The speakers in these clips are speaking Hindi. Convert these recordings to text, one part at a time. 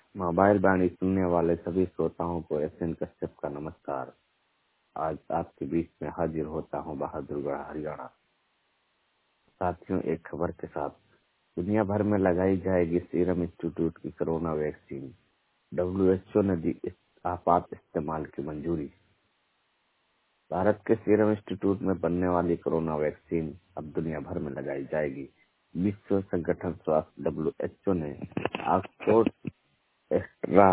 मोबाइल वाणी सुनने वाले सभी श्रोताओं को एसएन कश्यप का नमस्कार। आज आपके बीच में हाजिर होता हूँ बहादुरगढ़ हरियाणा। साथियों, एक खबर के साथ दुनिया भर में लगाई जाएगी सीरम इंस्टीट्यूट की कोरोना वैक्सीन। WHO ने दी आपात इस्तेमाल की मंजूरी। भारत के सीरम इंस्टीट्यूट में बनने वाली कोरोना वैक्सीन अब दुनिया भर में लगाई जाएगी। विश्व संगठन स्वास्थ्य WHO ने ऑक्सफोर्ड एस्ट्रा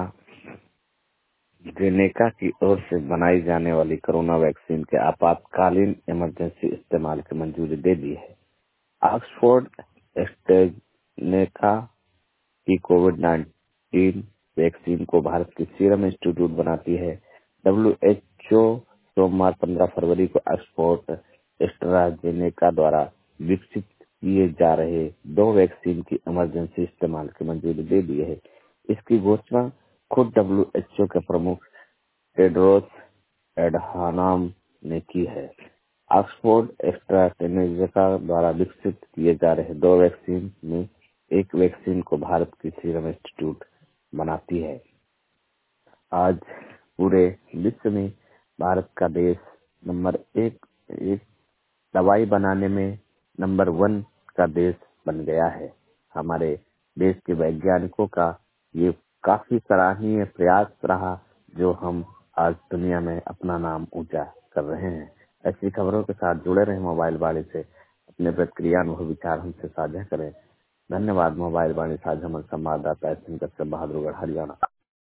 जेनेका की ओर से बनाई जाने वाली कोरोना वैक्सीन के आपातकालीन इमरजेंसी इस्तेमाल की मंजूरी दे दी है। ऑक्सफोर्ड एस्ट्राजेनेका की कोविड-19 वैक्सीन को भारत की सीरम इंस्टीट्यूट बनाती है। WHO सोमवार 15 फरवरी को ऑक्सफोर्ड एस्ट्राजेनेका द्वारा विकसित किए जा रहे 2 वैक्सीन की इमरजेंसी इस्तेमाल की मंजूरी दे दी है। इसकी घोषणा खुद WHO के प्रमुख टेड्रोस एडहानॉम ने की है। ऑक्सफोर्ड एस्ट्राजेनेका द्वारा विकसित किए जा रहे 2 वैक्सीन में एक वैक्सीन को भारत की सीरम इंस्टीट्यूट बनाती है। आज पूरे विश्व में भारत का देश नंबर एक दवाई बनाने में नंबर 1 का देश बन गया है। हमारे देश के वैज्ञानिकों का ये काफी सराहनीय प्रयास रहा, जो हम आज दुनिया में अपना नाम ऊंचा कर रहे हैं। ऐसी खबरों के साथ जुड़े रहे मोबाइल वाणी से। अपने प्रतिक्रिया अनुभव विचार हमसे साझा करें। धन्यवाद। मोबाइल वाणी साझा संवाददाता बहादुरगढ़ हरियाणा।